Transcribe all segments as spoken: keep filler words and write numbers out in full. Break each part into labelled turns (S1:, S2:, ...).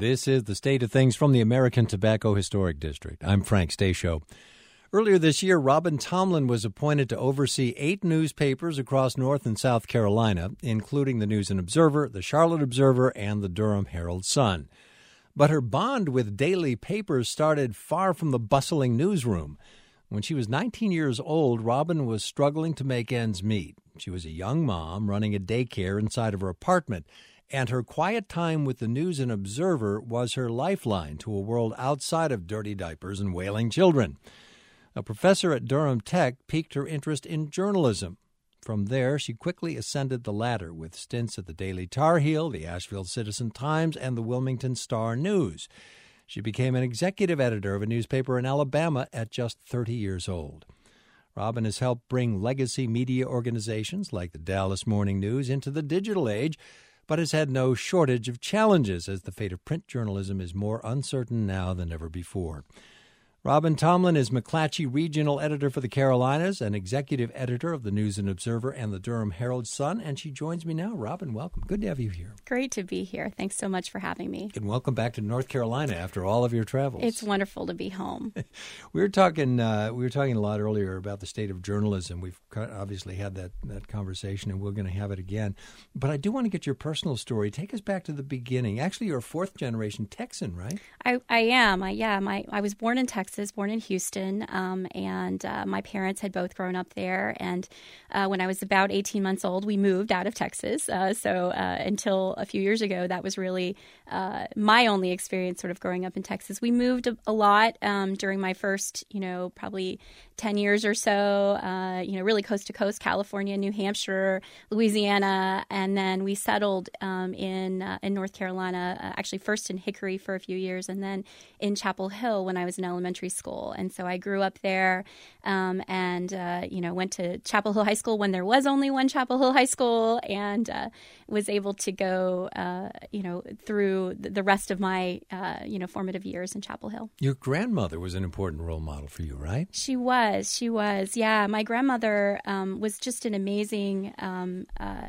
S1: This is the state of things from the American Tobacco Historic District. I'm Frank Stasio. Earlier this year, Robin Tomlin was appointed to oversee eight newspapers across North and South Carolina, including the News and Observer, the Charlotte Observer, and the Durham Herald-Sun. But her bond with daily papers started far from the bustling newsroom. When she was nineteen years old, Robin was struggling to make ends meet. She was a young mom running a daycare inside of her apartment, and her quiet time with the News and Observer was her lifeline to a world outside of dirty diapers and wailing children. A professor at Durham Tech piqued her interest in journalism. From there, she quickly ascended the ladder with stints at the Daily Tar Heel, the Asheville Citizen-Times, and the Wilmington Star-News. She became an executive editor of a newspaper in Alabama at just thirty years old. Robin has helped bring legacy media organizations like the Dallas Morning News into the digital age, but has had no shortage of challenges as the fate of print journalism is more uncertain now than ever before. Robin Tomlin is McClatchy Regional Editor for the Carolinas and Executive Editor of the News and Observer and the Durham Herald-Sun, and she joins me now. Robin, welcome. Good to have you here.
S2: Great to be here. Thanks so much for having me.
S1: And welcome back to North Carolina after all of your travels.
S2: It's wonderful to be home.
S1: we were talking uh, we were talking a lot earlier about the state of journalism. We've obviously had that, that conversation, and we're going to have it again. But I do want to get your personal story. Take us back to the beginning. Actually, you're a fourth-generation Texan, right?
S2: I, I am. I, yeah, my, I was born in Texas. Born in Houston, um, and uh, my parents had both grown up there. And uh, when I was about eighteen months old, we moved out of Texas. Uh, so uh, until a few years ago, that was really uh, my only experience sort of growing up in Texas. We moved a, a lot um, during my first, you know, probably ten years or so, uh, you know, really coast to coast, California, New Hampshire, Louisiana. And then we settled um, in, uh, in North Carolina, uh, actually first in Hickory for a few years, and then in Chapel Hill when I was in elementary school. And so I grew up there um, and, uh, you know, went to Chapel Hill High School when there was only one Chapel Hill High School, and uh, was able to go, uh, you know, through the rest of my, uh, you know, formative years in Chapel Hill.
S1: Your grandmother was an important role model for you, right?
S2: She was. She was. Yeah. My grandmother um, was just an amazing um, uh,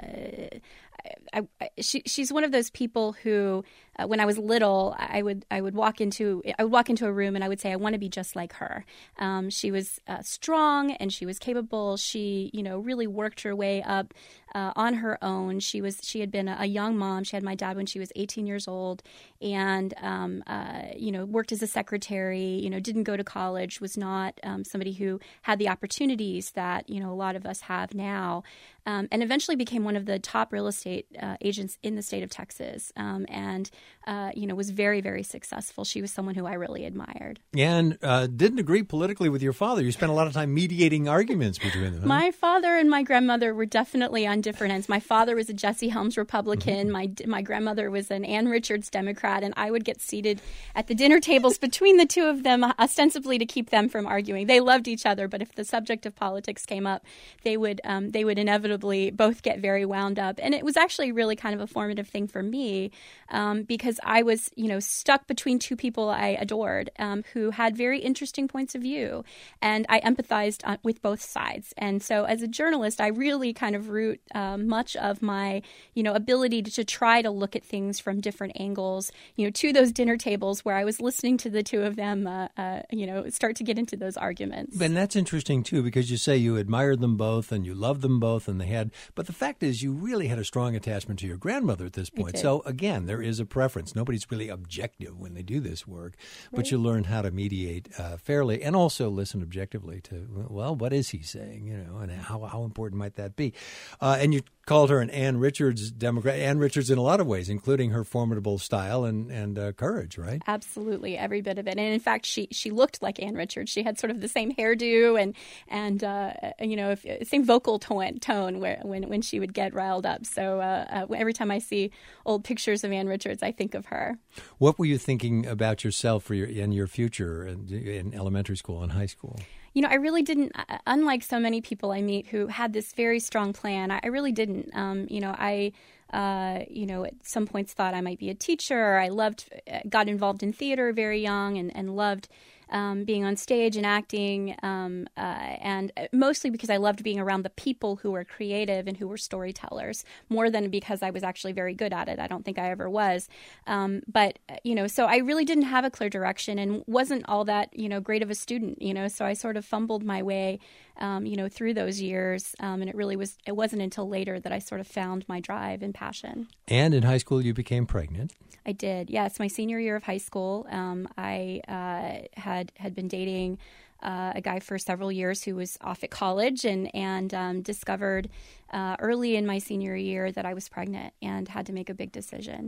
S2: I, I, she, she's one of those people who, uh, when I was little, I would I would walk into I would walk into a room and I would say, I want to be just like her. Um, she was uh, strong and she was capable. She, you know, really worked her way up uh, on her own. She was she had been a, a young mom. She had my dad when she was eighteen years old, and um, uh, you know, worked as a secretary. You know, didn't go to college. Was not um, somebody who had the opportunities that you know a lot of us have now, um, and eventually became one of the top real estate uh, agents in the state of Texas, um, and uh, you know was very, very successful. She was someone who I really admired.
S1: And uh, didn't agree politically with your father. You spent a lot of time mediating arguments between them. Huh?
S2: My father and my grandmother were definitely on different ends. My father was a Jesse Helms Republican. My my grandmother was an Ann Richards Democrat, and I would get seated at the dinner tables between the two of them, ostensibly to keep them from arguing. They loved each other, but if the subject of politics came up, they would um, they would inevitably both get very wound up. And it was actually really kind of a formative thing for me um, because I was, you know, stuck between two people I adored um, who had very interesting points of view, and I empathized uh, with both sides. And so, as a journalist, I really kind of root um, much of my, you know, ability to, to try to look at things from different angles, you know, to those dinner tables where I was listening to the two of them, uh, uh, you know, start to get into those arguments.
S1: And that's interesting too, because you say you admired them both and you loved them both, and they had. But the fact is, you really had a strong attachment to your grandmother at this point. So again, there is a preference. Nobody's really objective when they do this work, but
S2: right.
S1: You learn how to mediate uh, fairly and also listen objectively to, well, what is he saying, you know, and how how important might that be? Uh, and you called her an Ann Richards Democrat. Ann Richards in a lot of ways, including her formidable style and and uh, courage, right?
S2: Absolutely, every bit of it. And in fact, she she looked like Ann Richards. She had sort of the same hairdo and and uh, you know, if, same vocal tone tone where when when she would get riled up. So uh, uh, every time I see old pictures of Ann Richards, I think of her.
S1: What were you thinking about yourself for your in your future in, in elementary school and high school?
S2: You know, I really didn't, unlike so many people I meet who had this very strong plan, I really didn't. Um, you know, I, uh, you know, at some points thought I might be a teacher. I loved, got involved in theater very young and, and loved um, being on stage and acting, um, uh, and mostly because I loved being around the people who were creative and who were storytellers, more than because I was actually very good at it. I don't think I ever was. Um, but, you know, so I really didn't have a clear direction and wasn't all that, you know, great of a student, you know, so I sort of fumbled my way, um, you know, through those years. Um, and it really was, it wasn't until later that I sort of found my drive and passion.
S1: And in high school, you became pregnant.
S2: I did. Yes, my senior year of high school, um, I uh, had had been dating uh, a guy for several years who was off at college, and and um, discovered uh, early in my senior year that I was pregnant and had to make a big decision.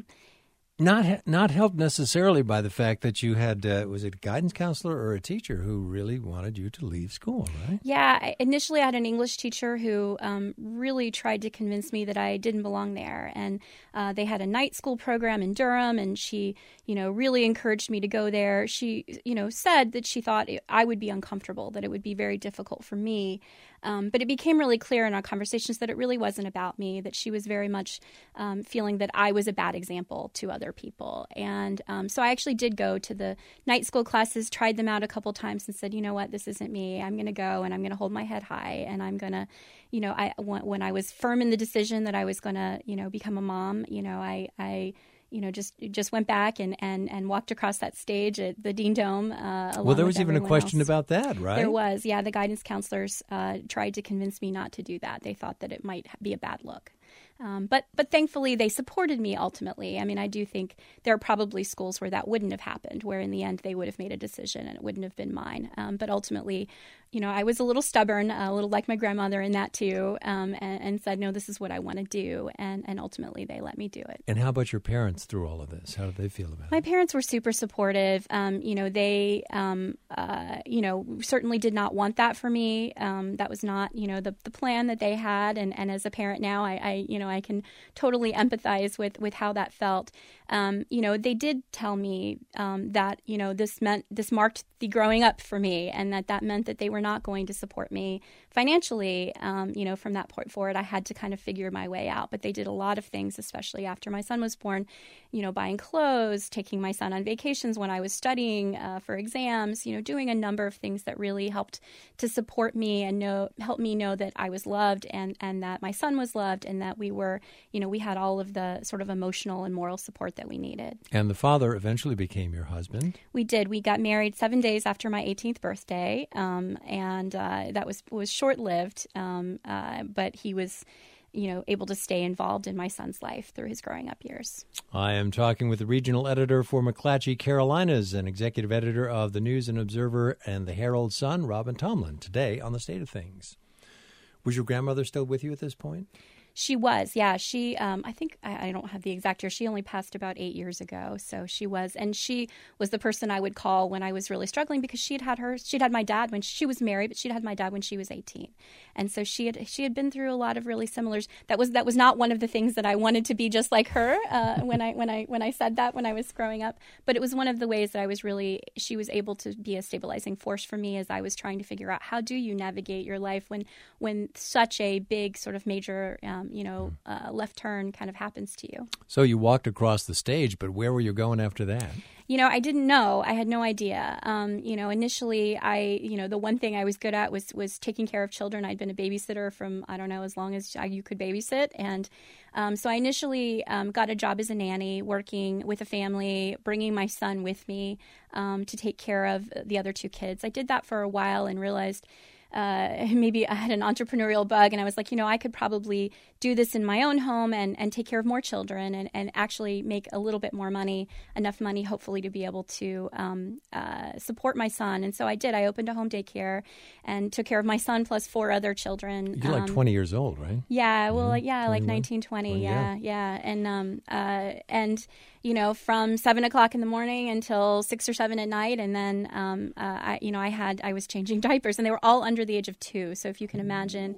S1: Not not helped necessarily by the fact that you had, uh, was it a guidance counselor or a teacher who really wanted you to leave school, right?
S2: Yeah, I, initially I had an English teacher who um, really tried to convince me that I didn't belong there. And uh, they had a night school program in Durham, and she, you know, really encouraged me to go there. She, you know, said that she thought it, I would be uncomfortable, that it would be very difficult for me. Um, but it became really clear in our conversations that it really wasn't about me, that she was very much um, feeling that I was a bad example to other people. And um, so I actually did go to the night school classes, tried them out a couple times and said, you know what, this isn't me. I'm going to go and I'm going to hold my head high. And I'm going to, you know, I when I was firm in the decision that I was going to, you know, become a mom, you know, I, I you know, just just went back and, and, and walked across that stage at the Dean Dome. Uh,
S1: well, there was even a question
S2: else.
S1: about that, right?
S2: There was, yeah. The guidance counselors uh, tried to convince me not to do that. They thought that it might be a bad look. Um, but but thankfully, they supported me ultimately. I mean, I do think there are probably schools where that wouldn't have happened, where in the end they would have made a decision and it wouldn't have been mine. Um, but ultimately, you know, I was a little stubborn, a little like my grandmother in that too, um, and, and said, no, this is what I want to do. And, and ultimately, they let me do it.
S1: And how about your parents through all of this? How did they feel about
S2: My
S1: it?
S2: My parents were super supportive. Um, you know, they, um, uh, you know, certainly did not want that for me. Um, that was not, you know, the, the plan that they had. And, and as a parent now, I, I, you know, I can totally empathize with, with how that felt. Um, you know, they did tell me um, that, you know, this meant, this marked the growing up for me, and that that meant that they were not going to support me financially. Um, you know, from that point forward, I had to kind of figure my way out. But they did a lot of things, especially after my son was born, you know, buying clothes, taking my son on vacations when I was studying uh, for exams, you know, doing a number of things that really helped to support me and know, help me know that I was loved, and, and that my son was loved, and that we were, you know, we had all of the sort of emotional and moral support that we needed.
S1: And the father eventually became your husband?
S2: We did. We got married seven days after my eighteenth birthday, um, and uh, that was was short-lived, um, uh, but he was, you know, able to stay involved in my son's life through his growing up years.
S1: I am talking with the regional editor for McClatchy Carolinas and executive editor of the News and Observer and the Herald Sun, Robin Tomlin, today on The State of Things. Was your grandmother still with you at this point?
S2: She was, yeah. She, um, I think, I, I don't have the exact year. She only passed about eight years ago, so she was, and she was the person I would call when I was really struggling, because she had had her, she'd had my dad when she was married, but she'd had my dad when she was eighteen, and so she had she had been through a lot of really similars. That was that was not one of the things that I wanted to be just like her uh, when I when I when I said that when I was growing up, but it was one of the ways that I was really, she was able to be a stabilizing force for me as I was trying to figure out how do you navigate your life when when such a big sort of major um, you know, uh, left turn kind of happens to you.
S1: So you walked across the stage, but where were you going after that?
S2: You know, I didn't know. I had no idea. Um, you know, initially, I, you know, the one thing I was good at was was taking care of children. I'd been a babysitter from, I don't know, as long as you could babysit. And um, so I initially um, got a job as a nanny, working with a family, bringing my son with me um, to take care of the other two kids. I did that for a while and realized Uh, maybe I had an entrepreneurial bug, and I was like, you know, I could probably do this in my own home and, and take care of more children and, and actually make a little bit more money, enough money, hopefully, to be able to um, uh, support my son. And so I did. I opened a home daycare and took care of my son plus four other children.
S1: You're like
S2: um,
S1: twenty years old, right?
S2: Yeah, well,
S1: mm-hmm.
S2: yeah, like nineteen, twenty, yeah, yeah, yeah. And, um, uh, and you know, from seven o'clock in the morning until six or seven at night. And then, um, uh, I, you know, I had, I was changing diapers, and they were all under the age of two. So if you can imagine,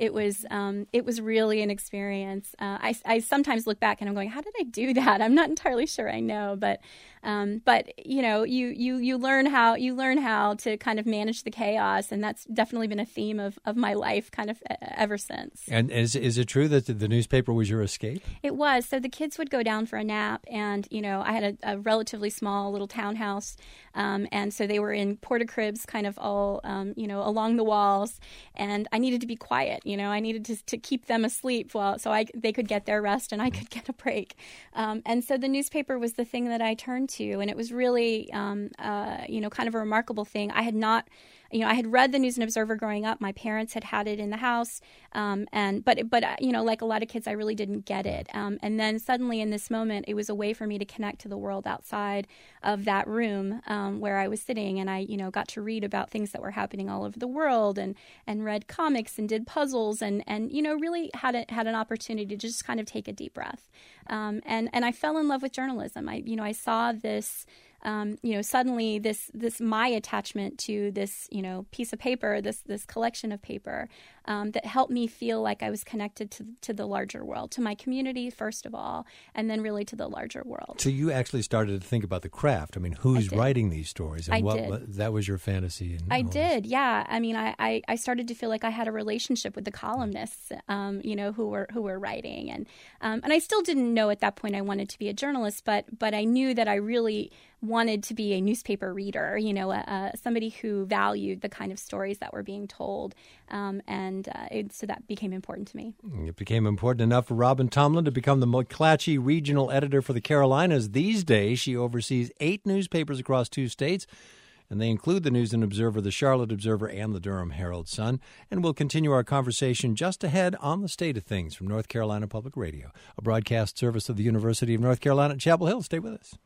S2: it was um, it was really an experience. Uh, I, I sometimes look back and I'm going, how did I do that? I'm not entirely sure I know, but um, but you know, you you you learn how you learn how to kind of manage the chaos, and that's definitely been a theme of, of my life, kind of ever since.
S1: And is is it true that the newspaper was your escape?
S2: It was. So the kids would go down for a nap, and you know, I had a, a relatively small little townhouse, um, and so they were in porta cribs, kind of all um, you know along the walls, and I needed to be quiet. You know, I needed to to keep them asleep while so I they could get their rest and I could get a break. Um, and so the newspaper was the thing that I turned to, and it was really um, uh, you know kind of a remarkable thing. I had not. You know, I had read the News and Observer growing up. My parents had had it in the house, um, and but but uh, you know, like a lot of kids, I really didn't get it. Um, and then suddenly, in this moment, it was a way for me to connect to the world outside of that room um, where I was sitting, and I, you know, got to read about things that were happening all over the world, and and read comics and did puzzles, and and you know, really had a, had an opportunity to just kind of take a deep breath. Um, and and I fell in love with journalism. I you know, I saw this. Um, you know, suddenly this this my attachment to this, you know, piece of paper, this this collection of paper um, that helped me feel like I was connected to to the larger world, to my community first of all, and then really to the larger world.
S1: So you actually started to think about the craft. I mean, who's writing these stories? And
S2: I
S1: what,
S2: did.
S1: what that was your fantasy? And
S2: I did, yeah. I mean, I, I, I started to feel like I had a relationship with the columnists, um, you know, who were who were writing, and um, and I still didn't know at that point I wanted to be a journalist, but but I knew that I really wanted to be a newspaper reader, you know, uh, somebody who valued the kind of stories that were being told. Um, and uh, it, so that became important to me.
S1: It became important enough for Robin Tomlin to become the McClatchy regional editor for the Carolinas. These days, she oversees eight newspapers across two states, and they include the News and Observer, the Charlotte Observer, and the Durham Herald-Sun. And we'll continue our conversation just ahead on the State of Things from North Carolina Public Radio, a broadcast service of the University of North Carolina at Chapel Hill. Stay with us.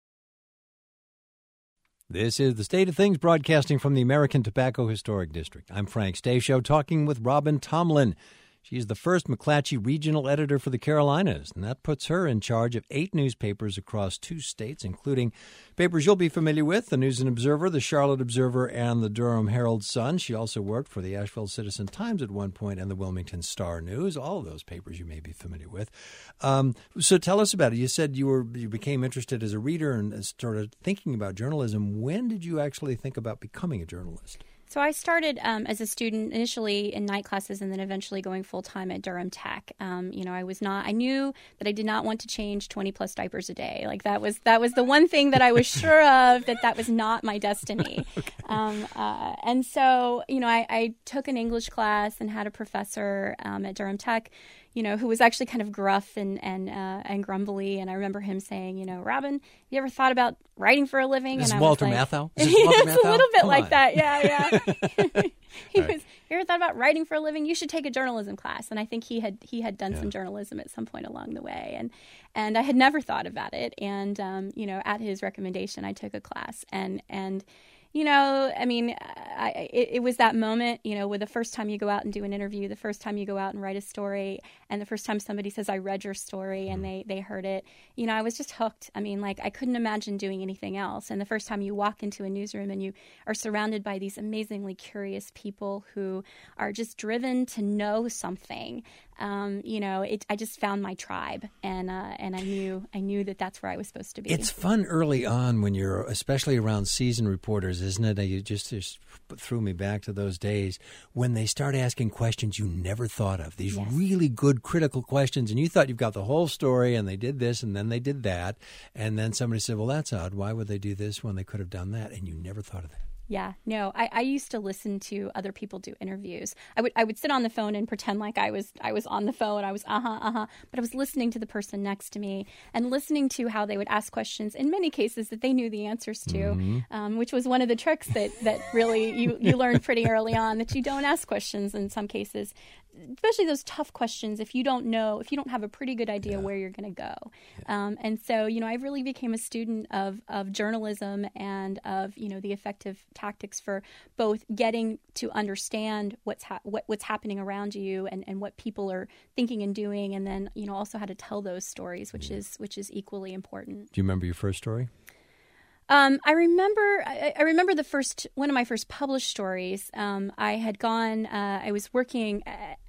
S1: This is the State of Things, broadcasting from the American Tobacco Historic District. I'm Frank Stasio, talking with Robin Tomlin. She's the first McClatchy regional editor for the Carolinas, and that puts her in charge of eight newspapers across two states, including papers you'll be familiar with, the News and Observer, the Charlotte Observer, and the Durham Herald-Sun. She also worked for the Asheville Citizen-Times at one point and the Wilmington Star-News, all of those papers you may be familiar with. Um, so tell us about it. You said you were you became interested as a reader and started thinking about journalism. When did you actually think about becoming a journalist?
S2: So I started um, as a student initially in night classes and then eventually going full-time at Durham Tech. Um, you know, I was not, I knew that I did not want to change twenty plus diapers a day. Like that was, that was the one thing that I was sure of, that that was not my destiny. Okay. Um, uh, and so, you know, I, I took an English class and had a professor um, at Durham Tech, you know, who was actually kind of gruff and and uh, and grumbly. And I remember him saying, you know, Robin, you ever thought about writing for a living?
S1: This
S2: and
S1: is
S2: I
S1: Walter
S2: was like,
S1: Matthau?
S2: Is
S1: this Walter
S2: it's
S1: Matthau?
S2: a little bit
S1: Come
S2: like
S1: on.
S2: that. Yeah, yeah. he
S1: right.
S2: was, you ever thought about writing for a living? You should take a journalism class. And I think he had he had done
S1: Yeah.
S2: some journalism at some point along the way. And and I had never thought about it. And, um, you know, at his recommendation, I took a class. And, and you know, I mean, I, it, it was that moment, you know, where the first time you go out and do an interview, the first time you go out and write a story, and the first time somebody says, I read your story, and they, they heard it, you know, I was just hooked. I mean, like, I couldn't imagine doing anything else. And the first time you walk into a newsroom and you are surrounded by these amazingly curious people who are just driven to know something, um, you know, it, I just found my tribe, and uh, and I knew I knew that that's where I was supposed to be.
S1: It's fun early on when you're, especially around season reporters, isn't it? You just, just threw me back to those days when they start asking questions you never thought of. These
S2: Yes.
S1: really good critical questions, and you thought you've got the whole story, and they did this, and then they did that, and then somebody said, well, that's odd. Why would they do this when they could have done that? And you never thought of that.
S2: Yeah, no, I, I used to listen to other people do interviews. I would I would sit on the phone and pretend like I was I was on the phone. I was uh-huh, uh-huh. But I was listening to the person next to me and listening to how they would ask questions, in many cases that they knew the answers to, mm-hmm. um, which was one of the tricks that, that really you, you learned pretty early on, that you don't ask questions in some cases, especially those tough questions, if you don't know, if you don't have a pretty good idea yeah. where you're going to go. Yeah. Um, and so, you know, I really became a student of, of journalism and of, you know, the effective tactics for both getting to understand what's ha- what, what's happening around you and, and what people are thinking and doing, and then, you know, also how to tell those stories, which yeah. is which is equally important.
S1: Do you remember your first story?
S2: Um, I remember. I, I remember the first one of my first published stories. Um, I had gone. Uh, I was working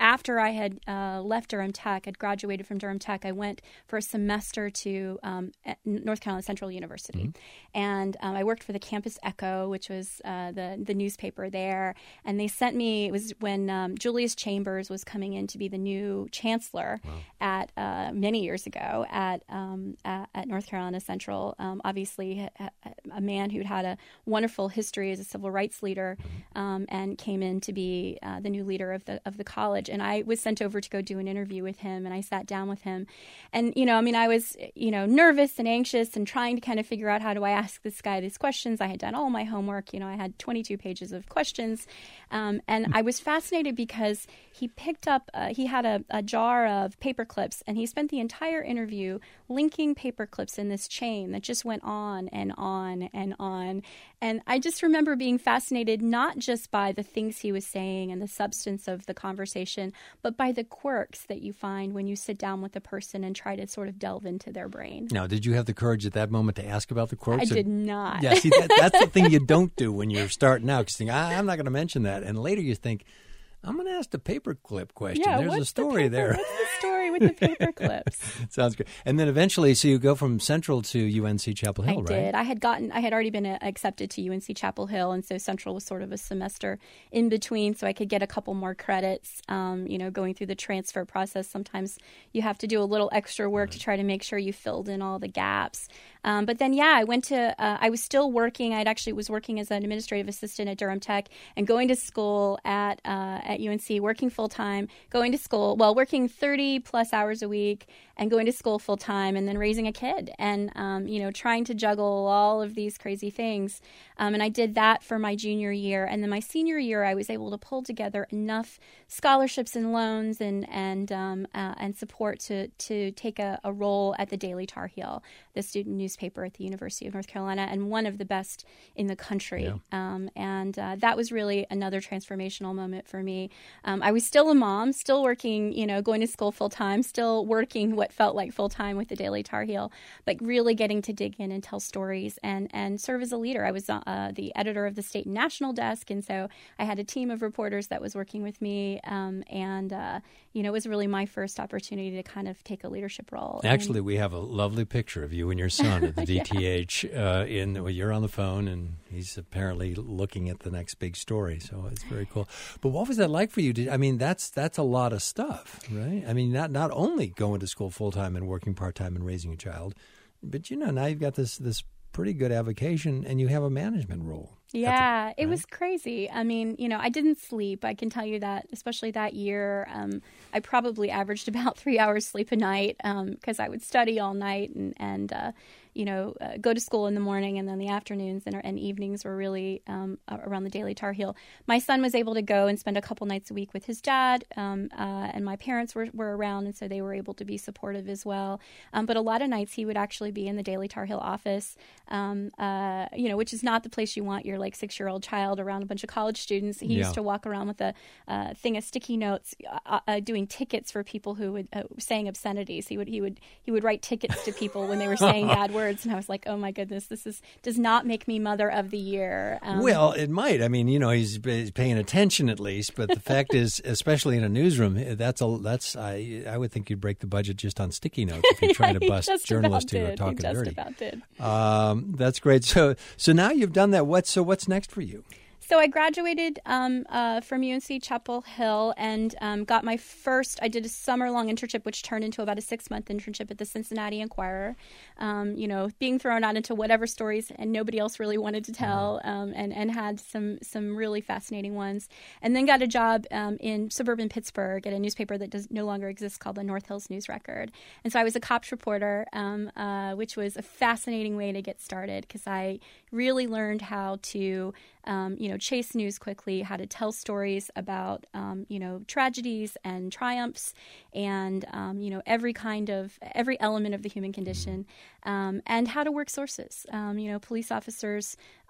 S2: after I had uh, left Durham Tech, had graduated from Durham Tech, I went for a semester to um, North Carolina Central University. Mm-hmm. And um, I worked for the Campus Echo, which was uh, the, the newspaper there. And they sent me, it was when um, Julius Chambers was coming in to be the new chancellor wow. at uh, many years ago at, um, at, at North Carolina Central. Um, obviously, a, a man who'd had a wonderful history as a civil rights leader um, and came in to be uh, the new leader of the of the college. And I was sent over to go do an interview with him, and I sat down with him. And, you know, I mean, I was, you know, nervous and anxious and trying to kind of figure out how do I ask this guy these questions. I had done all my homework. You know, I had twenty-two pages of questions. Um, and I was fascinated because he picked up, uh, he had a, a jar of paper clips, and he spent the entire interview linking paper clips in this chain that just went on and on and on. And I just remember being fascinated not just by the things he was saying and the substance of the conversation, but by the quirks that you find when you sit down with a person and try to sort of delve into their brain.
S1: Now, did you have the courage at that moment to ask about the quirks?
S2: I did not.
S1: Yeah, see, that, that's the thing you don't do when you're starting out, because you think, I'm not going to mention that. And later you think, I'm going to ask the paperclip question.
S2: Yeah,
S1: There's
S2: what's
S1: a story
S2: the paper,
S1: there.
S2: What's the story with the paper clips?
S1: Sounds good. And then eventually, so you go from Central to U N C Chapel Hill,
S2: I
S1: right?
S2: I did. I had gotten, I had already been uh, accepted to U N C Chapel Hill, and so Central was sort of a semester in between, so I could get a couple more credits. Um, you know, going through the transfer process, sometimes you have to do a little extra work right. to try to make sure you filled in all the gaps. Um, but then, yeah, I went to, uh, I was still working. I actually was working as an administrative assistant at Durham Tech and going to school at uh, at U N C, working full-time, going to school, well, working thirty plus hours a week and going to school full-time and then raising a kid and, um, you know, trying to juggle all of these crazy things. Um, and I did that for my junior year. And then my senior year, I was able to pull together enough scholarships and loans and and um, uh, and support to to take a, a role at the Daily Tar Heel, the student newspaper at the University of North Carolina, and one of the best in the country. Yeah. Um, and uh, that was really another transformational moment for me. Um, I was still a mom, still working, you know, going to school full time, still working what felt like full time with the Daily Tar Heel, but really getting to dig in and tell stories and, and serve as a leader. I was uh, the editor of the state and national desk, and so I had a team of reporters that was working with me, um, and uh, you know, it was really my first opportunity to kind of take a leadership role.
S1: Actually,
S2: and,
S1: we have a lovely picture of you and your son at the D T H. yeah. uh, in well, you're on the phone, and he's apparently looking at the next big story. So it's very cool. But what was that like for you? Did, I mean, that's that's a lot of stuff, right? I mean, not not only going to school full time and working part time and raising a child, but you know, now you've got this this pretty good avocation, and you have a management role.
S2: Yeah,
S1: the,
S2: it
S1: right?
S2: was crazy. I mean, you know, I didn't sleep. I can tell you that, especially that year. Um, I probably averaged about three hours sleep a night because um, I would study all night and, and uh, you know, uh, go to school in the morning, and then the afternoons and, and evenings were really um, around the Daily Tar Heel. My son was able to go and spend a couple nights a week with his dad, um, uh, and my parents were, were around, and so they were able to be supportive as well. Um, but a lot of nights he would actually be in the Daily Tar Heel office, um, uh, you know, which is not the place you want your like six-year-old child around a bunch of college students. He yeah. used to walk around with a uh, thing of sticky notes, uh, uh, doing tickets for people who would uh, saying obscenities. He would he would he would write tickets to people when they were saying bad words. And I was like, oh my goodness, this is does not make me mother of the year. Um,
S1: well, it might. I mean, you know, he's, he's paying attention at least. But the fact is, especially in a newsroom, that's a that's I I would think you'd break the budget just on sticky notes if you're trying to bust journalists who are talking
S2: he just
S1: dirty.
S2: About did.
S1: Um, that's great. So so now you've done that. What so what's next for you?
S2: So I graduated um, uh, from U N C Chapel Hill and um, got my first, I did a summer-long internship, which turned into about a six-month internship at the Cincinnati Enquirer, um, you know, being thrown out into whatever stories and nobody else really wanted to tell, um, and, and had some some really fascinating ones. And then got a job um, in suburban Pittsburgh at a newspaper that does no longer exists called the North Hills News Record. And so I was a cops reporter, um, uh, which was a fascinating way to get started because I really learned how to Um, you know, chase news quickly, how to tell stories about, um, you know, tragedies and triumphs and, um, you know, every kind of, every element of the human condition, um, and how to work sources. Um, you know, police officers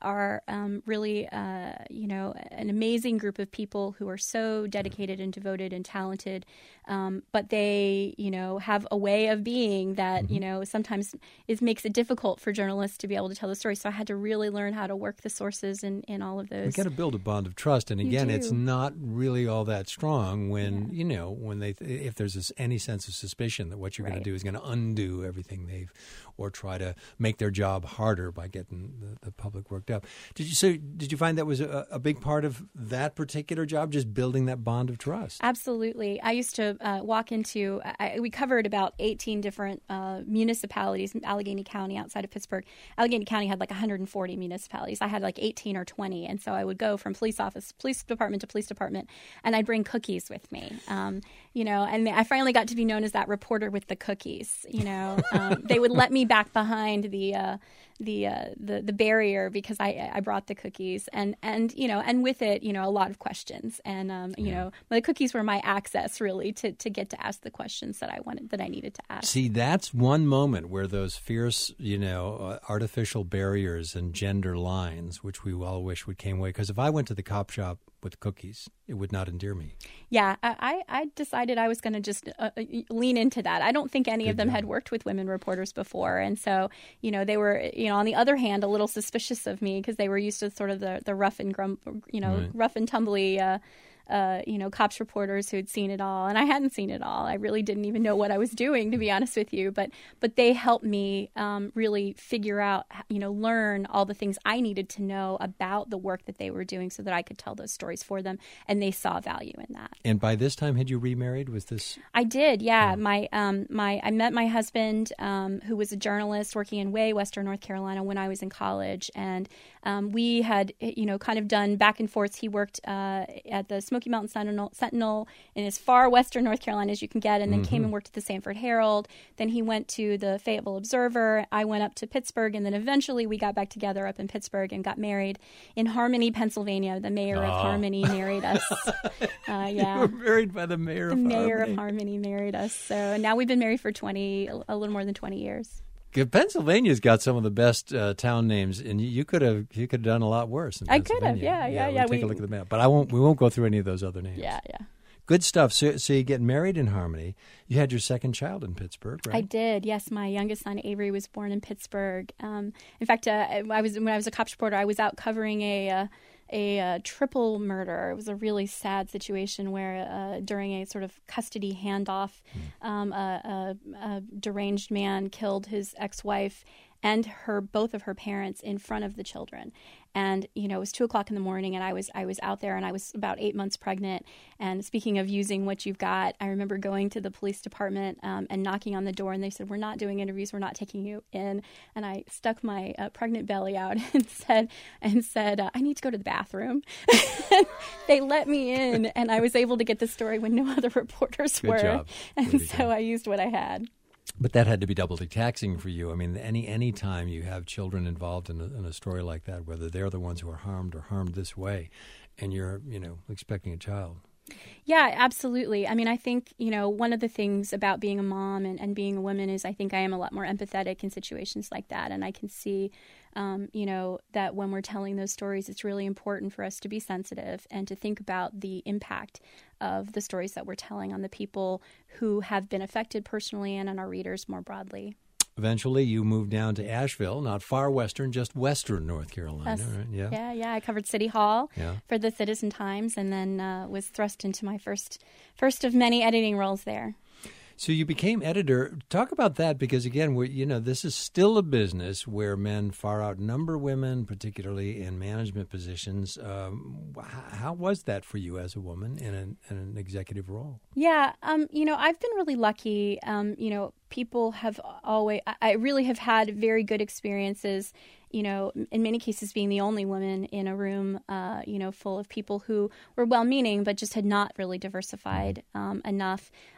S2: are um, really, uh, you know, an amazing group of people who are so dedicated and devoted and talented, um, but they, you know, have a way of being that, mm-hmm. you know, sometimes it makes it difficult for journalists to be able to tell the story. So I had to really learn how to work the sources in, in all of those.
S1: We got to build a bond of trust, and again, it's not really all that strong when yeah. you know when they if there's this, any sense of suspicion that what you're right. going to do is going to undo everything they've, or try to make their job harder by getting the, the public worked up. Did you so? Did you find that was a, a big part of that particular job, just building that bond of trust?
S2: Absolutely. I used to uh, walk into. I, we covered about eighteen different uh, municipalities in Allegheny County outside of Pittsburgh. Allegheny County had like one hundred forty municipalities. I had like eighteen or twenty, and so I would go from police office, police department to police department, and I'd bring cookies with me. Um, you know, and I finally got to be known as that reporter with the cookies. You know, um, they would let me back behind the uh, the, uh, the the barrier because I I brought the cookies, and and you know, and with it, you know, a lot of questions, and um, you yeah. know, the cookies were my access really to to get to ask the questions that I wanted that I needed to ask.
S1: See, that's one moment where those fierce, you know, uh, artificial barriers and gender lines, which we all wish would came away. Because if I went to the cop shop with cookies, it would not endear me.
S2: Yeah, I, I decided I was going to just uh, lean into that. I don't think any
S1: Good
S2: of them
S1: job.
S2: had worked with women reporters before. And so, you know, they were, you know, on the other hand, a little suspicious of me because they were used to sort of the, the rough and grum, you know, right. rough and tumbly uh Uh, you know, cops reporters who had seen it all, and I hadn't seen it all. I really didn't even know what I was doing, to be honest with you. But but they helped me um, really figure out, you know, learn all the things I needed to know about the work that they were doing, so that I could tell those stories for them, and they saw value in that.
S1: And by this time, had you remarried? Was this?
S2: I did, yeah. yeah. My um my I met my husband, um, who was a journalist working in Way, Western North Carolina, when I was in college, and um, we had, you know, kind of done back and forth. He worked uh, at the Smoky Mountain Sentinel, Sentinel in as far western North Carolina as you can get, and then mm-hmm. came and worked at the Sanford Herald. Then he went to the Fayetteville Observer. I went up to Pittsburgh, and then eventually we got back together up in Pittsburgh and got married in Harmony, Pennsylvania. The mayor oh. of Harmony married us. Uh, yeah,
S1: you were married by the mayor
S2: the
S1: of
S2: Harmony. The mayor
S1: Harmony.
S2: of Harmony married us. So now we've been married for twenty, a little more than twenty years.
S1: Pennsylvania's got some of the best uh, town names, and you could have you could have done a lot worse. In
S2: I could have, yeah, yeah, yeah.
S1: We'll take we, a look at the map, but I won't. We won't go through any of those other names.
S2: Yeah, yeah.
S1: Good stuff. So, so you get married in Harmony. You had your second child in Pittsburgh, right?
S2: I did. Yes, my youngest son Avery was born in Pittsburgh. Um, in fact, uh, I was when I was a cops reporter, I was out covering a. Uh, A uh, triple murder. It was a really sad situation where uh, during a sort of custody handoff, mm. um, a, a, a deranged man killed his ex-wife and her both of her parents in front of the children. And, you know, it was two o'clock in the morning, and I was I was out there, and I was about eight months pregnant. And speaking of using what you've got, I remember going to the police department um, and knocking on the door, and they said, "We're not doing interviews. We're not taking you in." And I stuck my uh, pregnant belly out and said, and said, uh, "I need to go to the bathroom." They let me in, and I was able to get the story when no other reporters
S1: Good
S2: were.
S1: job.
S2: And
S1: Really
S2: so
S1: good.
S2: I used what I had.
S1: But that had to be doubly taxing for you. I mean, any any time you have children involved in a, in a story like that, whether they're the ones who are harmed or harmed this way, and you're, you know, expecting a child.
S2: Yeah, absolutely. I mean, I think, you know, one of the things about being a mom and, and being a woman is I think I am a lot more empathetic in situations like that. And I can see, um, you know, that when we're telling those stories, it's really important for us to be sensitive and to think about the impact of the stories that we're telling on the people who have been affected personally and on our readers more broadly.
S1: Eventually, you moved down to Asheville, not far western, just western North Carolina.
S2: Yes.
S1: Right? Yeah,
S2: yeah, yeah. I covered City Hall
S1: yeah.
S2: for the Citizen Times, and then uh, was thrust into my first first of many editing roles there.
S1: So you became editor. Talk about that, because again, we're, you know, this is still a business where men far outnumber women, particularly in management positions. Um, how was that for you as a woman in an, in an executive role?
S2: Yeah, um, you know, I've been really lucky. Um, you know, people have always, I really have had very good experiences, you know, in many cases being the only woman in a room, uh, you know, full of people who were well-meaning but just had not really diversified um, enough.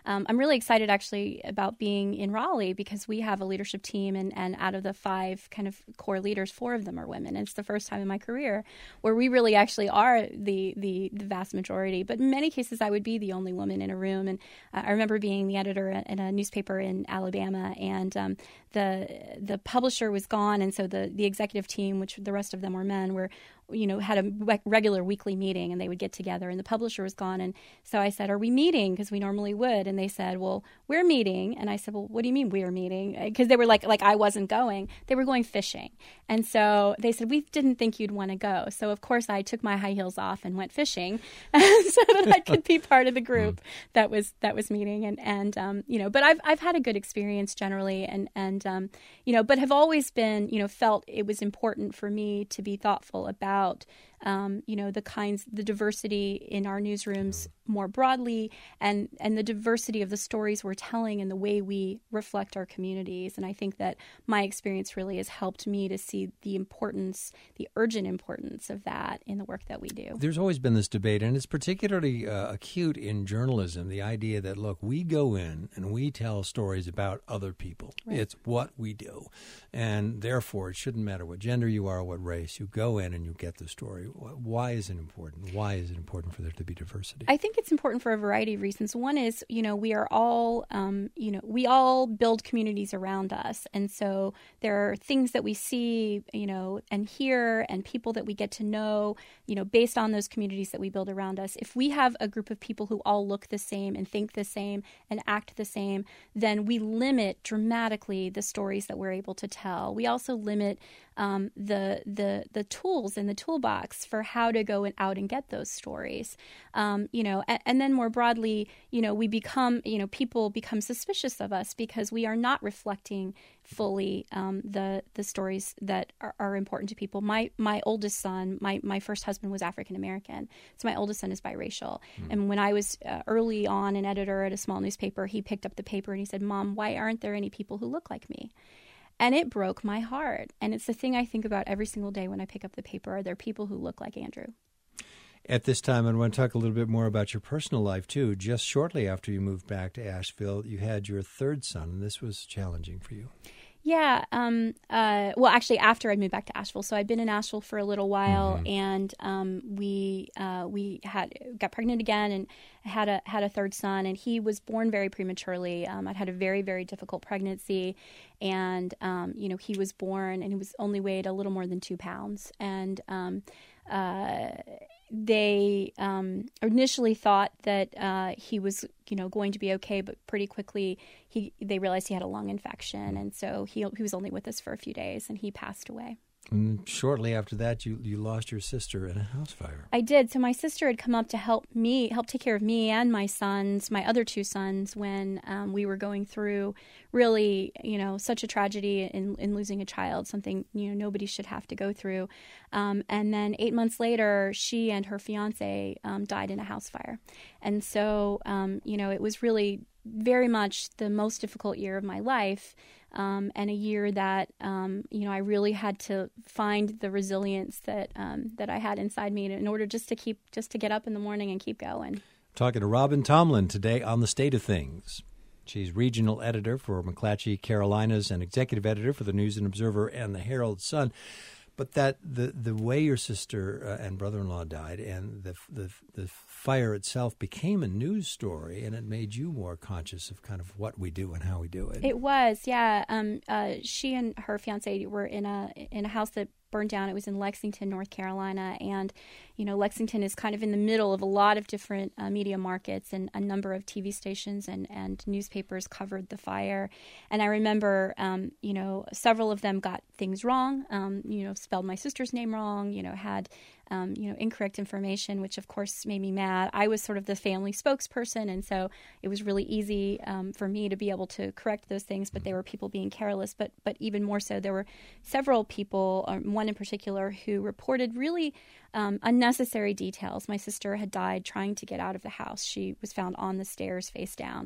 S2: um, I'm really excited actually about being in Raleigh because we have a leadership team, and, and out of the five kind of core leaders, four of them are women. And it's the first time in my career where we really actually are the, the, the vast majority. But in many cases, I would be the only woman in a room. And uh, I remember being the editor in a newspaper in Alabama, and um, the the publisher was gone, and so the, the executive team, which the rest of them were men, were you know, had a regular weekly meeting, and they would get together, and the publisher was gone. And so I said, are we meeting? Because we normally would. And they said, well, we're meeting. And I said, well, what do you mean we're meeting? Because they were like, like I wasn't going. They were going fishing. And so they said, we didn't think you'd want to go. So, of course, I took my high heels off and went fishing so that I could be part of the group that was that was meeting. And, and um, you know, but I've I've had a good experience generally, and, and um, you know, but have always been, you know, felt it was important for me to be thoughtful about About um, you know the kinds, the diversity in our newsrooms more broadly, and and the diversity of the stories we're telling and the way we reflect our communities. And I think that my experience really has helped me to see the importance, the urgent importance of that in the work that we do.
S1: There's always been this debate, and it's particularly uh, acute in journalism, the idea that, look, we go in and we tell stories about other people. Right. It's what we do. And therefore, it shouldn't matter what gender you are, what race. You go in and you get the story. Why is it important? Why is it important for there to be diversity?
S2: I think it's important for a variety of reasons. One is, you know, we are all, um, you know, we all build communities around us. And so there are things that we see, you know, and hear, and people that we get to know, you know, based on those communities that we build around us. If we have a group of people who all look the same and think the same and act the same, then we limit dramatically the stories that we're able to tell. We also limit um, the the the tools in the toolbox for how to go and out and get those stories. Um, you know, and, and then more broadly, you know, we become, you know, people become suspicious of us because we are not reflecting fully um, the the stories that are, are important to people. My my oldest son, my, my first husband was African American, so my oldest son is biracial. Mm. And when I was uh, early on an editor at a small newspaper, he picked up the paper and he said, "Mom, why aren't there any people who look like me?" And it broke my heart. And it's the thing I think about every single day when I pick up the paper. Are there people who look like Andrew?
S1: At this time, I want to talk a little bit more about your personal life, too. Just shortly after you moved back to Asheville, you had your third son, and this was challenging for you.
S2: Yeah. Um, uh, well, actually, after I moved back to Asheville, so I'd been in Asheville for a little while, mm-hmm. and um, we uh, we had got pregnant again and had a had a third son, and he was born very prematurely. Um, I'd had a very very difficult pregnancy, and um, you know he was born and he was only weighed a little more than two pounds, and um, uh, they um, initially thought that uh, he was, you know, going to be okay, but pretty quickly he they realized he had a lung infection, and so he he was only with us for a few days, and he passed away.
S1: And shortly after that, you, you lost your sister in a house fire.
S2: I did. So my sister had come up to help me, help take care of me and my sons, my other two sons, when um, we were going through really, you know, such a tragedy in, in losing a child, something, you know, nobody should have to go through. Um, and then eight months later, she and her fiance um, died in a house fire. And so, um, you know, it was really very much the most difficult year of my life. Um, and a year that, um, you know, I really had to find the resilience that um, that I had inside me in order just to keep, just to get up in the morning and keep going.
S1: Talking to Robin Tomlin today on The State of Things. She's regional editor for McClatchy Carolinas and executive editor for the News and Observer and the Herald Sun. But that the the way your sister uh, and brother-in-law died, and the, the the fire itself became a news story, and it made you more conscious of kind of what we do and how we do it.
S2: It was, yeah. Um, uh, she and her fiance were in a in a house that burned down. It was in Lexington, North Carolina, and you know Lexington is kind of in the middle of a lot of different uh, media markets, and a number of T V stations and, and newspapers covered the fire. And I remember, um, you know, several of them got things wrong. Um, you know, spelled my sister's name wrong. You know, had Um, you know, incorrect information, which of course made me mad. I was sort of the family spokesperson, and so it was really easy um, for me to be able to correct those things, but there were people being careless. But but even more so, there were several people, um, one in particular, who reported really um, unnecessary details. My sister had died trying to get out of the house. She was found on the stairs face down.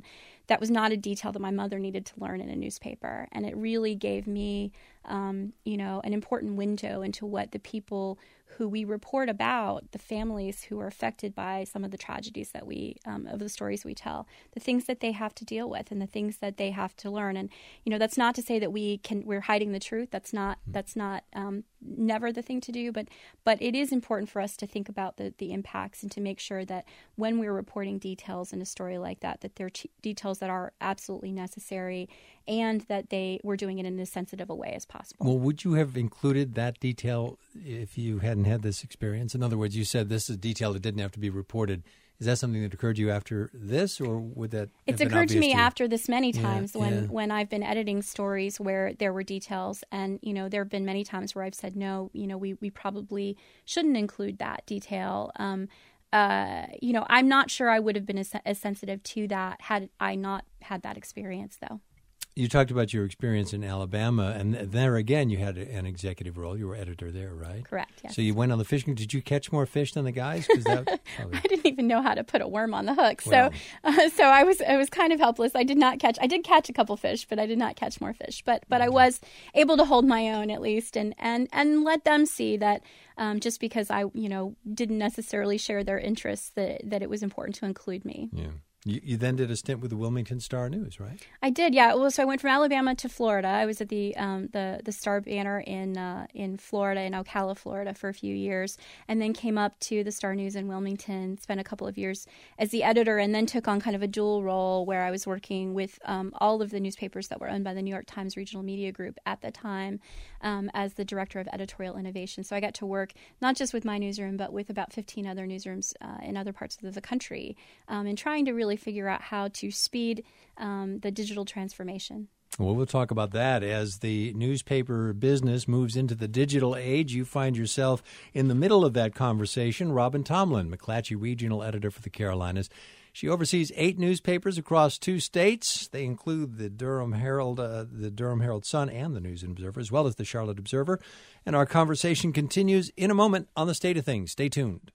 S2: that was not a detail that my mother needed to learn in a newspaper. And it really gave me, um, you know, an important window into what the people who we report about, the families who are affected by some of the tragedies that we, um, of the stories we tell, the things that they have to deal with and the things that they have to learn. And, you know, that's not to say that we can, we're hiding the truth. That's not, that's not um, never the thing to do, but, but it is important for us to think about the, the impacts and to make sure that when we're reporting details in a story like that, that they're t- details that are absolutely necessary and that they we're doing it in as sensitive a way as possible.
S1: Well, would you have included that detail if you hadn't had this experience? In other words, you said this is detail that didn't have to be reported. Is that something that occurred to you after this, or would that
S2: It's
S1: have been
S2: occurred to me
S1: obvious to you?
S2: after this many times
S1: Yeah,
S2: when,
S1: yeah.
S2: when I've been editing stories where there were details. And, you know, there have been many times where I've said, no, you know, we, we probably shouldn't include that detail. Um, uh, you know, I'm not sure I would have been as, as sensitive to that had I not had that experience, though.
S1: You talked about your experience in Alabama, and there again you had an executive role. You were editor there, right?
S2: Correct, yes.
S1: So you went on the fishing. Did you catch more fish than the guys? 'Cause that, probably...
S2: I didn't even know how to put a worm on the hook,
S1: Well.
S2: so uh, so I was I was kind of helpless. I did not catch. I did catch a couple fish, but I did not catch more fish. But but I was able to hold my own at least, and and and let them see that um, just because I you know didn't necessarily share their interests, that that it was important to include me.
S1: Yeah. You, you then did a stint with the Wilmington Star News, right?
S2: I did, yeah. Well, so I went from Alabama to Florida. I was at the um, the the Star banner in uh, in Florida, in Ocala, Florida, for a few years, and then came up to the Star News in Wilmington. Spent a couple of years as the editor, and then took on kind of a dual role where I was working with um, all of the newspapers that were owned by the New York Times Regional Media Group at the time, um, as the director of editorial innovation. So I got to work not just with my newsroom, but with about fifteen other newsrooms uh, in other parts of the country, um, and trying to really figure out how to speed um, the digital transformation.
S1: Well, we'll talk about that. As the newspaper business moves into the digital age, you find yourself in the middle of that conversation. Robin Tomlin, McClatchy regional editor for the Carolinas. She oversees eight newspapers across two states. They include the Durham Herald, uh, the Durham Herald Sun, and the News and Observer, as well as the Charlotte Observer. And our conversation continues in a moment on The State of Things. Stay tuned.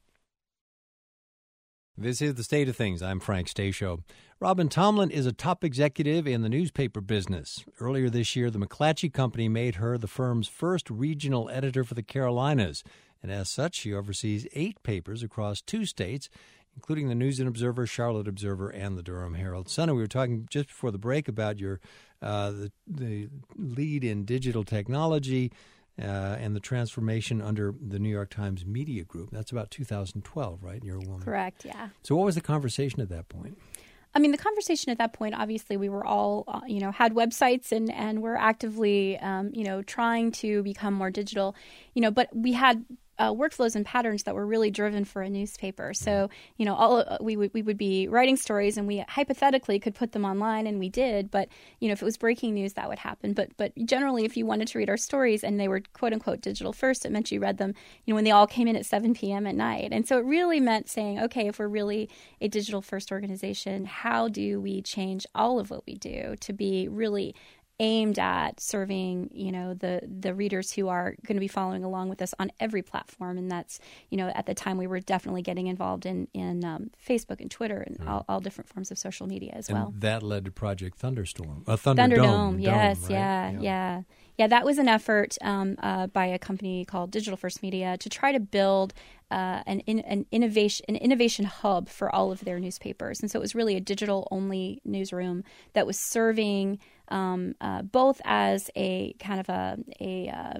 S1: This is The State of Things. I'm Frank Stasio. Robin Tomlin is a top executive in the newspaper business. Earlier this year, the McClatchy Company made her the firm's first regional editor for the Carolinas. And as such, she oversees eight papers across two states, including the News and Observer, Charlotte Observer, and the Durham Herald Sun. And we were talking just before the break about your uh, the, the lead in digital technology, Uh, and the transformation under the New York Times Media Group. That's about two thousand twelve, right? You're a woman.
S2: Correct, yeah.
S1: So what was the conversation at that point?
S2: I mean, the conversation at that point, obviously, we were all, uh, you know, had websites and, and were actively, um, you know, trying to become more digital, you know, but we had Uh, workflows and patterns that were really driven for a newspaper. So, you know, all uh, we would we would be writing stories, and we hypothetically could put them online, and we did. But you know, if it was breaking news, that would happen. But but generally, if you wanted to read our stories and they were quote unquote digital first, it meant you read them, you know, when they all came in at seven p.m. at night. And so it really meant saying, okay, if we're really a digital first organization, how do we change all of what we do to be really aimed at serving, you know, the the readers who are going to be following along with us on every platform. And that's, you know, at the time we were definitely getting involved in in um, Facebook and Twitter and mm. all, all different forms of social media as
S1: and
S2: well.
S1: That led to Project Thunderstorm. Uh, Thunderdome.
S2: Thunderdome, yes,
S1: Dome, right?
S2: yeah, yeah, yeah. Yeah, that was an effort um, uh, by a company called Digital First Media to try to build uh, an, in, an innovation an innovation hub for all of their newspapers. And so it was really a digital-only newsroom that was serving um, uh, both as a kind of a, a, uh,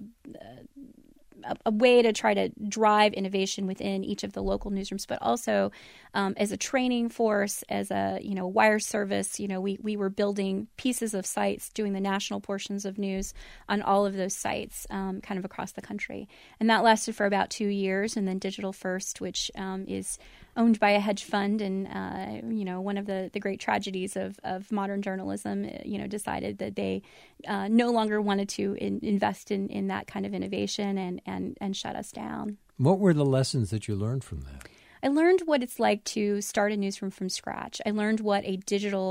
S2: a, a way to try to drive innovation within each of the local newsrooms, but also um, as a training force, as a, you know, wire service. You know, we, we were building pieces of sites, doing the national portions of news on all of those sites um, kind of across the country. And that lasted for about two years. And then Digital First, which um, is owned by a hedge fund and, uh, you know, one of the, the great tragedies of, of modern journalism, you know, decided that they uh, no longer wanted to in, invest in, in that kind of innovation and, and, and shut us down.
S1: What were the lessons that you learned from that?
S2: I learned what it's like to start a newsroom from scratch. I learned what a digital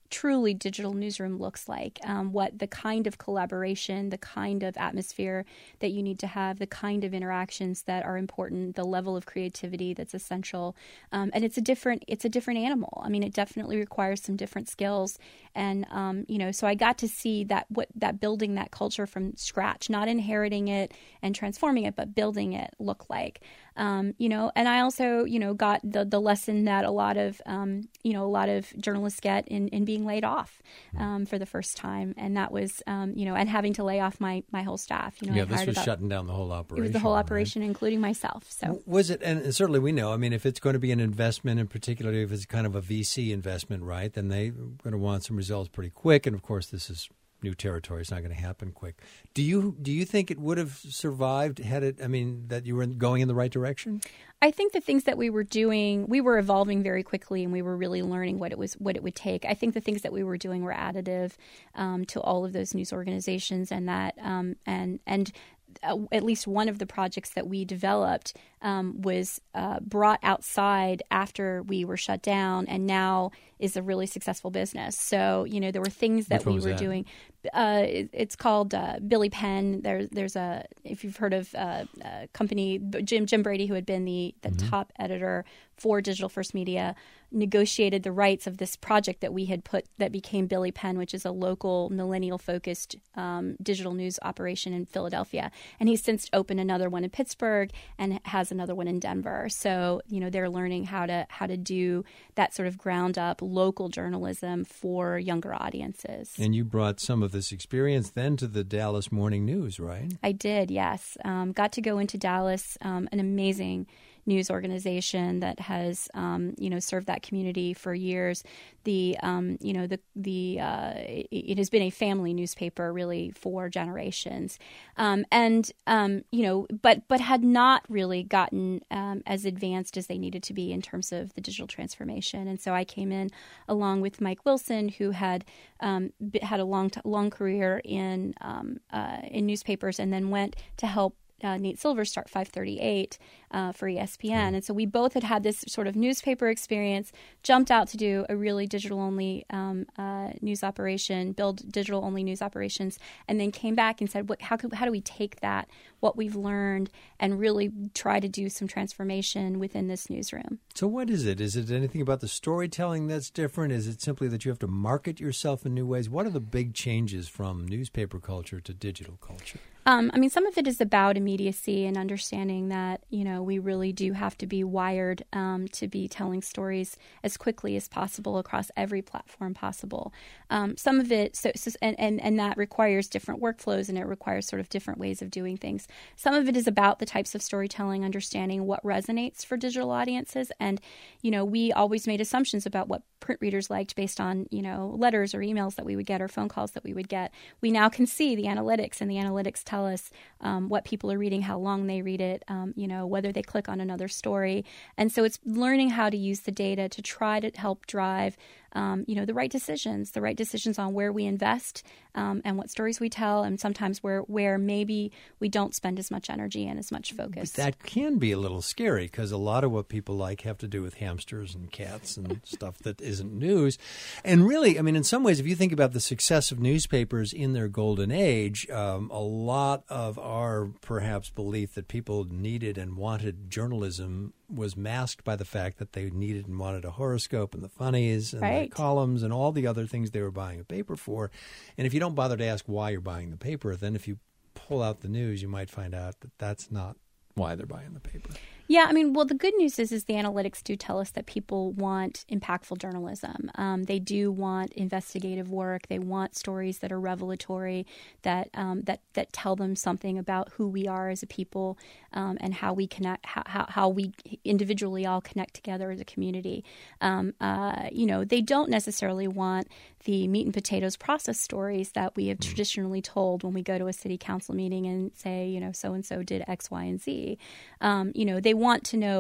S2: truly digital newsroom looks like, um, what the kind of collaboration, the kind of atmosphere that you need to have, the kind of interactions that are important, the level of creativity that's essential. Um, and it's a different it's a different animal. I mean, it definitely requires some different skills. And, um, you know, so I got to see that what that building that culture from scratch, not inheriting it and transforming it, but building it look like. Um, you know, and I also, you know, got the, the lesson that a lot of, um, you know, a lot of journalists get in, in being laid off um, for the first time. And that was, um, you know, and having to lay off my, my whole staff. You know,
S1: yeah,
S2: I
S1: this was
S2: about,
S1: shutting down the whole operation.
S2: It was the whole
S1: right?
S2: operation, including myself. So
S1: was it, and certainly we know, I mean, if it's going to be an investment, and particularly if it's kind of a V C investment, right, then they're going to want some results pretty quick. And of course, this is new territory. It's not going to happen quick. Do you do you think it would have survived had it, I mean, that you were going in the right direction?
S2: I think the things that we were doing, we were evolving very quickly, and we were really learning what it was, what it would take. I think the things that we were doing were additive um, to all of those news organizations, and that um, and and. Uh, at least one of the projects that we developed um, was uh, brought outside after we were shut down, and now is a really successful business. So, you know, there were things that we were that? doing. Uh, it, it's called uh, Billy Penn. There, there's a, if you've heard of uh, a company, Jim Jim Brady, who had been the, the mm-hmm. top editor for Digital First Media, negotiated the rights of this project that we had put that became Billy Penn, which is a local millennial-focused um, digital news operation in Philadelphia. And he's since opened another one in Pittsburgh and has another one in Denver. So, you know, they're learning how to how to do that sort of ground-up local journalism for younger audiences.
S1: And you brought some of this experience then to the Dallas Morning News, right?
S2: I did, yes. Um, got to go into Dallas, um, an amazing news organization that has, um, you know, served that community for years. The, um, you know, the the uh, it, it has been a family newspaper really for generations, um, and um, you know, but but had not really gotten um, as advanced as they needed to be in terms of the digital transformation. And so I came in along with Mike Wilson, who had um, had a long long career in um, uh, in newspapers, and then went to help Uh, Nate Silver start five thirty-eight uh, for E S P N. Mm. And so we both had had this sort of newspaper experience, jumped out to do a really digital-only um, uh, news operation, build digital-only news operations, and then came back and said, what, how, could, how do we take that, what we've learned, and really try to do some transformation within this newsroom?
S1: So what is it? Is it anything about the storytelling that's different? Is it simply that you have to market yourself in new ways? What are the big changes from newspaper culture to digital culture?
S2: Um, I mean, some of it is about immediacy and understanding that, you know, we really do have to be wired um, to be telling stories as quickly as possible across every platform possible. Um, some of it, so, so and, and, and that requires different workflows, and it requires sort of different ways of doing things. Some of it is about the types of storytelling, understanding what resonates for digital audiences. And, you know, we always made assumptions about what print readers liked based on, you know, letters or emails that we would get or phone calls that we would get. We now can see the analytics, and the analytics tell tell us um, what people are reading, how long they read it, um, you know, whether they click on another story. And so it's learning how to use the data to try to help drive, um, you know, the right decisions, the right decisions on where we invest um, and what stories we tell, and sometimes where, where maybe we don't spend as much energy and as much focus.
S1: But that can be a little scary because a lot of what people like have to do with hamsters and cats and stuff that isn't news. And really, I mean, in some ways, if you think about the success of newspapers in their golden age, um, a lot of our perhaps belief that people needed and wanted journalism was masked by the fact that they needed and wanted a horoscope and the funnies and
S2: right.
S1: the columns and all the other things they were buying a paper for. And if you don't bother to ask why you're buying the paper, then if you pull out the news, you might find out that that's not why they're buying the paper.
S2: Yeah, I mean, well, the good news is, is the analytics do tell us that people want impactful journalism. Um, they do want investigative work. They want stories that are revelatory, that um, that that tell them something about who we are as a people um, and how we connect, how, how, how we individually all connect together as a community. Um, uh, you know, they don't necessarily want the meat and potatoes process stories that we have mm. traditionally told when we go to a city council meeting and say, you know, so and so did X, Y, and Z. Um, you know, they want to know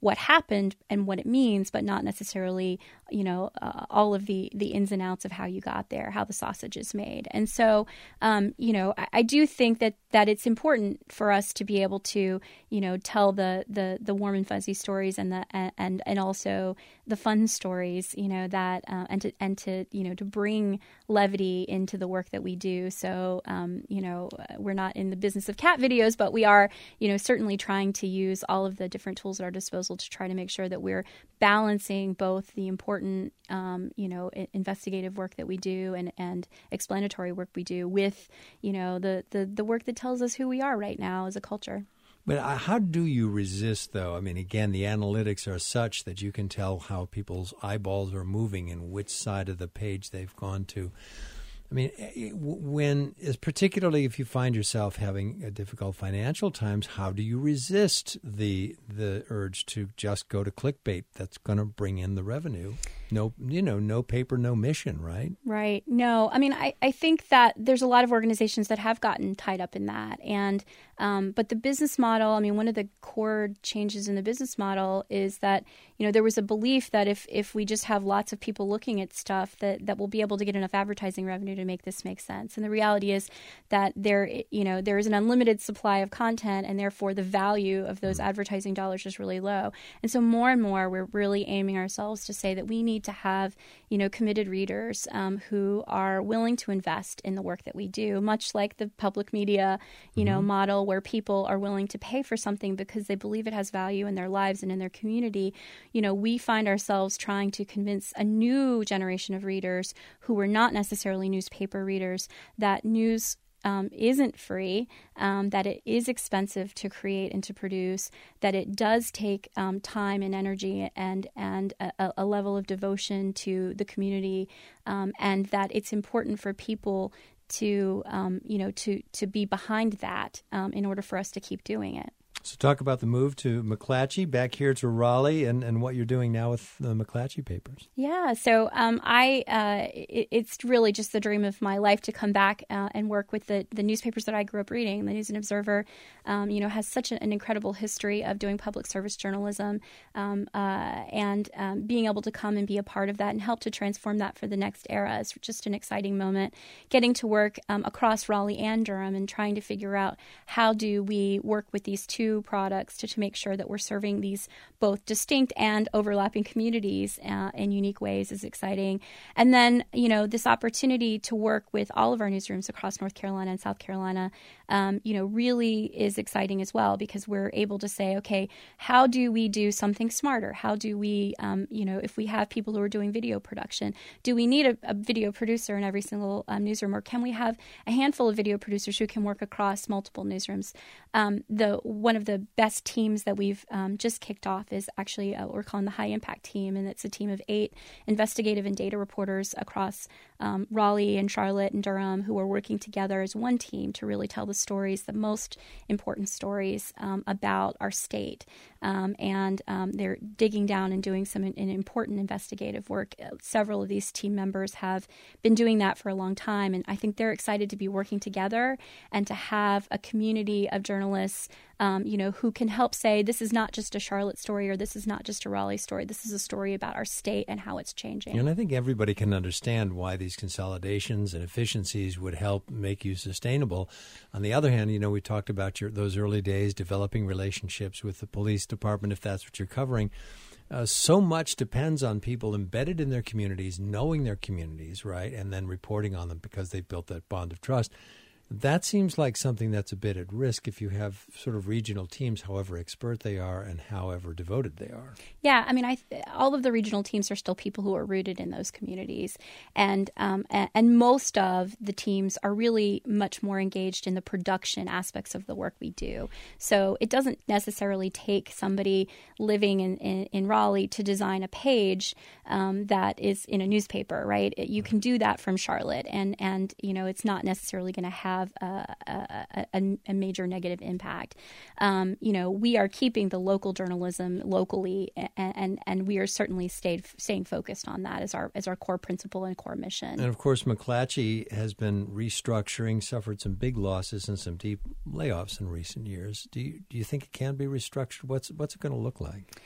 S2: what happened and what it means, but not necessarily, you know, uh, all of the, the ins and outs of how you got there, how the sausage is made. And so, um, you know, I, I do think that, that it's important for us to be able to, you know, tell the, the, the warm and fuzzy stories and the and and also the fun stories, you know, that uh, and to and to you know to bring levity into the work that we do. So, um, you know, we're not in the business of cat videos, but we are, you know, certainly trying to use all of the different tools at our disposal to try to make sure that we're balancing both the important, um, you know, investigative work that we do and, and explanatory work we do with, you know, the, the, the work that tells us who we are right now as a culture.
S1: But how do you resist, though? I mean, again, the analytics are such that you can tell how people's eyeballs are moving and which side of the page they've gone to. I mean, when, particularly if you find yourself having a difficult financial times, how do you resist the the urge to just go to clickbait that's going to bring in the revenue? No, you know, no paper, no mission, right?
S2: Right. No, I mean, I, I think that there's a lot of organizations that have gotten tied up in that. And um, but the business model, I mean, one of the core changes in the business model is that, you know, there was a belief that if, if we just have lots of people looking at stuff, that, that we'll be able to get enough advertising revenue to make this make sense. And the reality is that there, you know, there is an unlimited supply of content, and therefore the value of those advertising dollars is really low. And so more and more, we're really aiming ourselves to say that we need to have, you know, committed readers um, who are willing to invest in the work that we do, much like the public media, you know, mm-hmm. model where people are willing to pay for something because they believe it has value in their lives and in their community. You know, we find ourselves trying to convince a new generation of readers who were not necessarily newspaper readers that news Um, isn't free, um, that it is expensive to create and to produce, that it does take um, time and energy and and a, a level of devotion to the community, um, and that it's important for people to um, you know to to be behind that um, in order for us to keep doing it.
S1: So talk about the move to McClatchy, back here to Raleigh, and, and what you're doing now with the McClatchy papers.
S2: Yeah, so um, I uh, it, it's really just the dream of my life to come back uh, and work with the, the newspapers that I grew up reading. The News and Observer, um, you know, has such an, an incredible history of doing public service journalism, um, uh, and um, being able to come and be a part of that and help to transform that for the next era is just an exciting moment. Getting to work um, across Raleigh and Durham and trying to figure out how do we work with these two products to, to make sure that we're serving these both distinct and overlapping communities uh, in unique ways is exciting. And then, you know, this opportunity to work with all of our newsrooms across North Carolina and South Carolina, um, you know, really is exciting as well, because we're able to say, okay, how do we do something smarter? How do we, um, you know, if we have people who are doing video production, do we need a, a video producer in every single um, newsroom, or can we have a handful of video producers who can work across multiple newsrooms? Um, the one of the best teams that we've um, just kicked off is actually uh, what we're calling the High Impact Team, and it's a team of eight investigative and data reporters across um, Raleigh and Charlotte and Durham who are working together as one team to really tell the stories, the most important stories um, about our state. Um, and um, they're digging down and doing some an important investigative work. Several of these team members have been doing that for a long time, and I think they're excited to be working together and to have a community of journalists Um, you know, who can help say this is not just a Charlotte story or this is not just a Raleigh story. This is a story about our state and how it's changing.
S1: And I think everybody can understand why these consolidations and efficiencies would help make you sustainable. On the other hand, you know, we talked about your, those early days, developing relationships with the police department, if that's what you're covering. Uh, so much depends on people embedded in their communities, knowing their communities, right, and then reporting on them because they've built that bond of trust. That seems like something that's a bit at risk if you have sort of regional teams, however expert they are and however devoted they are.
S2: Yeah, I mean, I th- all of the regional teams are still people who are rooted in those communities. And, um, and, and most of the teams are really much more engaged in the production aspects of the work we do. So it doesn't necessarily take somebody living in, in, in Raleigh to design a page um, that is in a newspaper, right? It, you can do that from Charlotte. And, and you know, it's not necessarily going to have A, a, a, a major negative impact. Um, you know, we are keeping the local journalism locally, and and, and we are certainly stayed, staying focused on that as our as our core principle and core mission.
S1: And of course, McClatchy has been restructuring, suffered some big losses and some deep layoffs in recent years. Do you do you think it can be restructured? What's what's it going to look like?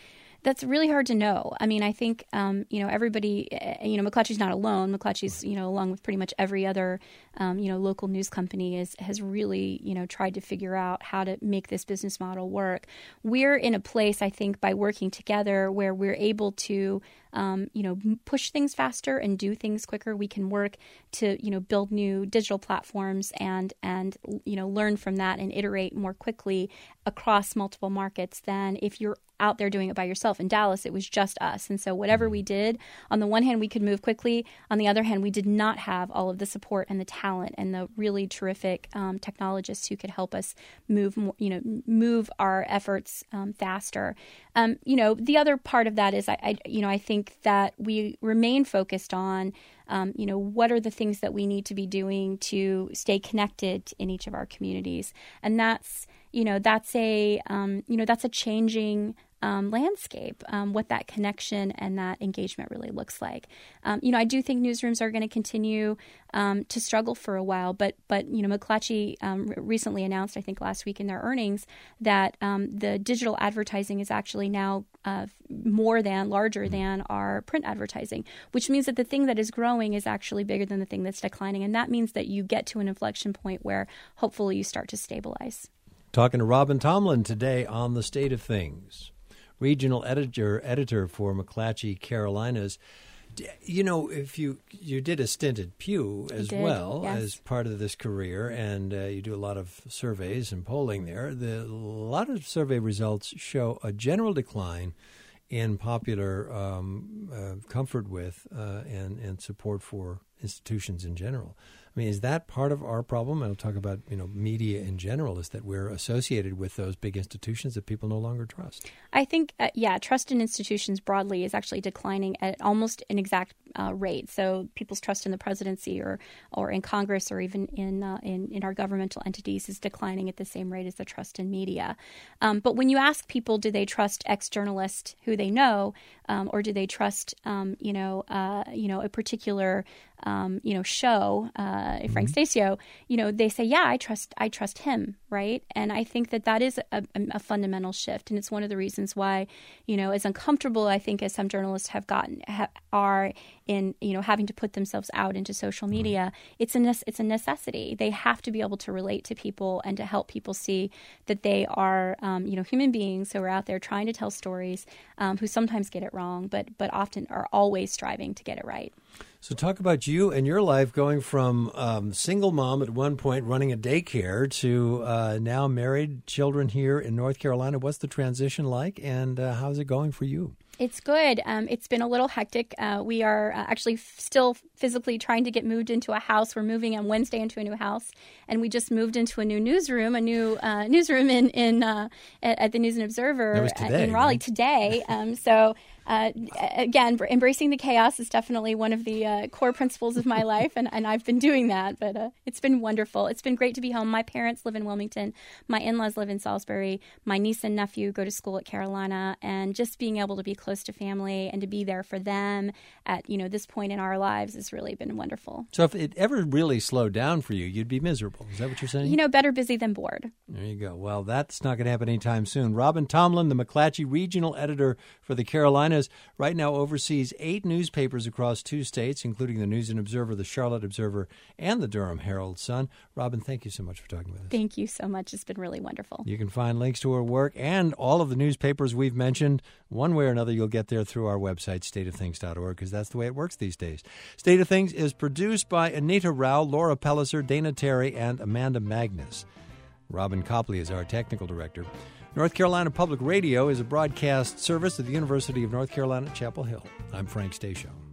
S2: That's really hard to know. I mean, I think, um, you know, everybody, you know, McClatchy's not alone. McClatchy's, you know, along with pretty much every other, um, you know, local news company is, has really, you know, tried to figure out how to make this business model work. We're in a place, I think, by working together where we're able to, um, you know, push things faster and do things quicker. We can work to, you know, build new digital platforms and, and, you know, learn from that and iterate more quickly across multiple markets than if you're out there doing it by yourself. In Dallas, it was just us. And so whatever we did, on the one hand, we could move quickly. On the other hand, we did not have all of the support and the talent and the really terrific um, technologists who could help us move, more, you know, move our efforts um, faster. Um, you know, the other part of that is, I, I, you know, I think that we remain focused on Um, you know, what are the things that we need to be doing to stay connected in each of our communities? And that's, you know, that's a, um, you know, that's a changing um, landscape, um, what that connection and that engagement really looks like. Um, you know, I do think newsrooms are going to continue um, to struggle for a while, but, but you know, McClatchy um, recently announced, I think last week in their earnings, that um, the digital advertising is actually now uh, more than, larger than our print advertising, which means that the thing that is growing is actually bigger than the thing that's declining. And that means that you get to an inflection point where hopefully you start to stabilize.
S1: Talking to Robin Tomlin today on The State of Things, regional editor editor for McClatchy Carolinas. You know, if you you did a stint at Pew as well, yes, as part of this career, and uh, you do a lot of surveys and polling there, the, a lot of survey results show a general decline in popular um, uh, comfort with uh, and, and support for institutions in general. I mean, is that part of our problem? I'll talk about, you know, media in general, is that we're associated with those big institutions that people no longer trust.
S2: I think, uh, yeah, trust in institutions broadly is actually declining at almost an exact uh, rate. So people's trust in the presidency or or in Congress or even in, uh, in in our governmental entities is declining at the same rate as the trust in media. Um, but when you ask people, do they trust ex-journalists who they know, um, or do they trust, um, you know, uh, you know, a particular Um, you know, show, uh, Frank mm-hmm. Stasio, you know, they say, yeah, I trust, I trust him, right? And I think that that is a, a fundamental shift, and it's one of the reasons why, you know, as uncomfortable I think as some journalists have gotten ha- are in, you know, having to put themselves out into social media, mm-hmm. it's a ne- it's a necessity. They have to be able to relate to people and to help people see that they are, um, you know, human beings who are out there trying to tell stories, um, who sometimes get it wrong, but but often are always striving to get it right.
S1: So talk about you and your life going from um, single mom at one point running a daycare to uh, now married, children here in North Carolina. What's the transition like, and uh, how's it going for you?
S2: It's good. Um, it's been a little hectic. Uh, we are uh, actually f- still physically trying to get moved into a house. We're moving on Wednesday into a new house, and we just moved into a new newsroom, a new uh, newsroom in in uh, at, at the News and Observer
S1: that was today,
S2: in Raleigh
S1: right?
S2: today. Um, so. Uh, again, embracing the chaos is definitely one of the uh, core principles of my life, and, and I've been doing that. But uh, it's been wonderful. It's been great to be home. My parents live in Wilmington. My in-laws live in Salisbury. My niece and nephew go to school at Carolina, and just being able to be close to family and to be there for them at, you know, this point in our lives has really been wonderful.
S1: So if it ever really slowed down for you, you'd be miserable. Is that what you're saying?
S2: You know, better busy than bored.
S1: There you go. Well, that's not going to happen anytime soon. Robin Tomlin, the McClatchy regional editor for the Carolinas, right now oversees eight newspapers across two states, including the News and Observer, the Charlotte Observer, and the Durham Herald-Sun. Robin, thank you so much for talking with us.
S2: Thank you so much. It's been really wonderful.
S1: You can find links to her work and all of the newspapers we've mentioned. One way or another, you'll get there through our website, state of things dot org, because that's the way it works these days. State of Things is produced by Anita Rao, Laura Pelliser, Dana Terry, and Amanda Magnus. Robin Copley is our technical director. North Carolina Public Radio is a broadcast service of the University of North Carolina at Chapel Hill. I'm Frank Stasio.